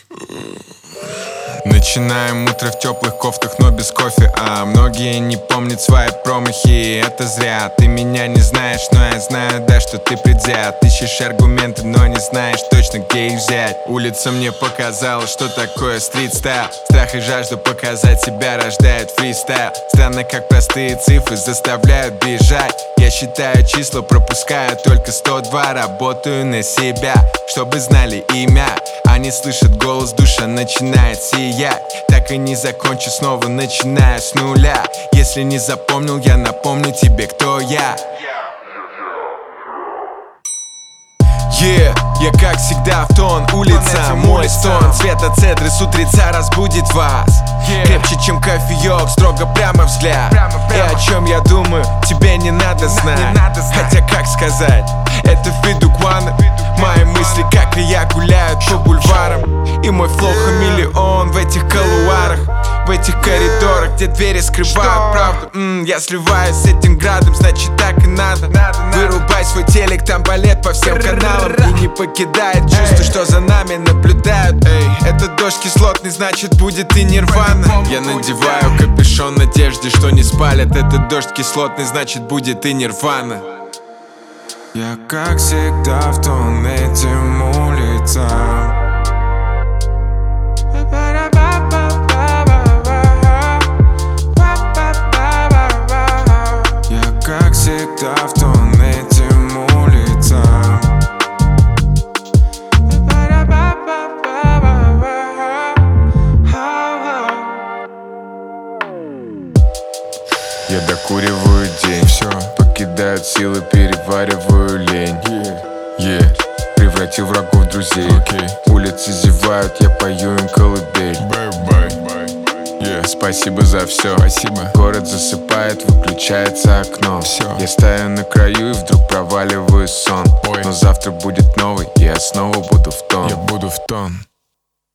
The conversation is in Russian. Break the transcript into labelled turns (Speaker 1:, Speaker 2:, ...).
Speaker 1: Начинаем утро в теплых кофтах, но без кофе. А многие не помнят свои промахи, это зря. Ты меня не знаешь, но я знаю, да, что ты предвзят. Ищешь аргументы, но не знаешь точно, где их взять. Улица мне показала, что такое стрит-стайл. Страх и жажда показать себя рождает фристайл. Странно, как простые цифры заставляют бежать. Я считаю числа, пропускаю только 102. Работаю на себя, чтобы знали имя. Они слышат голос, душа начинает сиять. Так и не закончу, снова начинаю с нуля. Если не запомнил, я напомню тебе, кто я. Я как всегда в тон, улица мой стон. Цвета цедры с утреца разбудит вас. Крепче, чем кофеек, строго прямо взгляд. И о чем я думаю, тебе не надо знать. Хотя как сказать, это Фидуквана. Мои мысли, как и я, гуляют по бульварам. И мой флоу хамелеон в этих колуарах, в этих коридорах, где двери скрывают правду. Я сливаюсь с этим градом, значит так и надо. Вырубай свой телек, там балет по всем каналам. И не покидает чувство, что за нами наблюдают. Это дождь кислотный, значит будет и нирвана. Я надеваю капюшон в надежде, что не спалят. Это дождь кислотный, значит будет и нирвана. Я как всегда в тон этим улицам. Я как всегда в тон этим улицам. Я докуриваю день, все, покидают силы, перевариваю лень. Превратил врагов в друзей. Улицы зевают, я пою им колыбель. Спасибо за все. Город засыпает, выключается окно. Я стою на краю и вдруг проваливаюсь в сон. Но завтра будет новый, и я снова буду в тон.